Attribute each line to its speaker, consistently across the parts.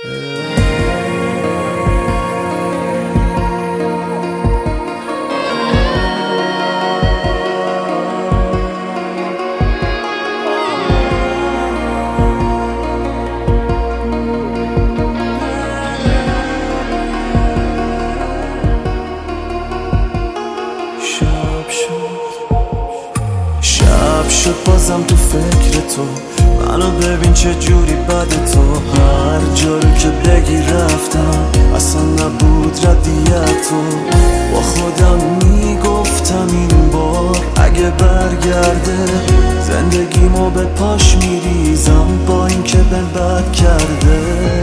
Speaker 1: شب شد بازم تو فکر تو، منو ببین چه جوری بده تو. هر جا رو که بگی رفتم، اصلا نبود ردیت تو. با خودم میگفتم این بار اگه برگرده زندگیمو به پاش میریزم، با این که بهم بد کرده.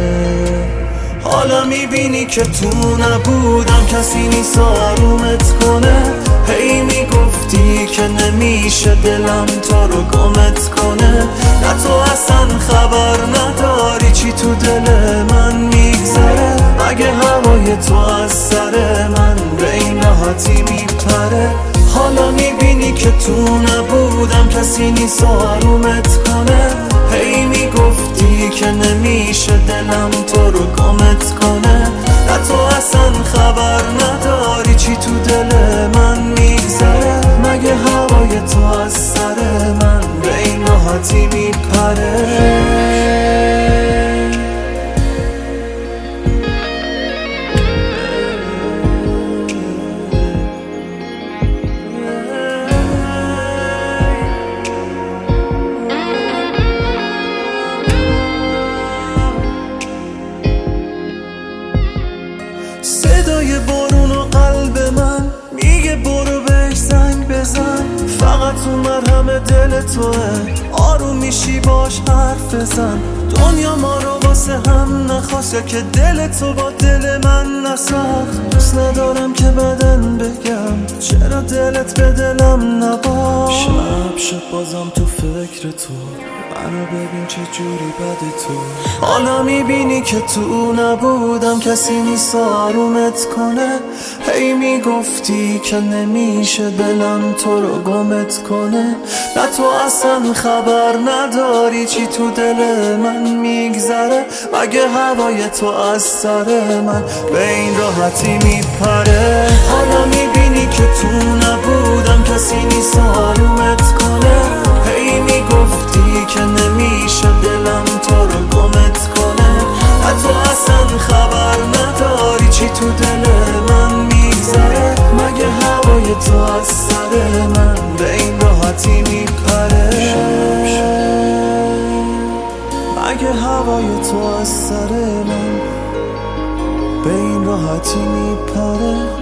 Speaker 1: حالا میبینی که تو نبودم، کسی نیست آرومت کنه. هی میگفتی که نمیشه دلم تو رو گمت کنه. نه تو اصلا خبر نداری چی تو دل من میگذره. مگه هوای تو از سر من به این راحتی میپره. حالا میبینی که تو نبودم، کسی نیست آرومت کنه. هی میگفتی که نمیشه دلم تو رو گمت کنه. نه تو اصلا خبر نداری چی تو دل من میگذره. مگه هوای تو از سر من به این راحتی میپره. صدای بارون و قلب من میگه برو بهش زنگ بزن. فقط تو مرهم دل توه، آروم میشی باش حرف بزن. دنیا ما رو واسه هم نخواست، یا که دل تو با دل من نساخت. دوست ندارم که بدن بگم چرا دلت به دلم نباخت. شب شد بازم تو فکر تو، منو ببین چه جوری بده تو. حالا میبینی که تو نبودم، کسی نیست آرومت کنه. هی میگفتی که نمیشه دلم تو رو گمت کنه. نه تو اصلا خبر نداری چی تو دل من میگذره. مگه هوای تو از سر من به این راحتی میپره. حالا میبینی که تو نبودم، کسی نیست آرومت کنه. هی میگفتی که نمیشه دلم تو رو گمت کنه. نه تو اصلا خبر نداری چی تو دل من میگذره. مگه هوای تو از سر من به این راحتی میپره. مگه هوای تو از سر من به این راحتی میپره.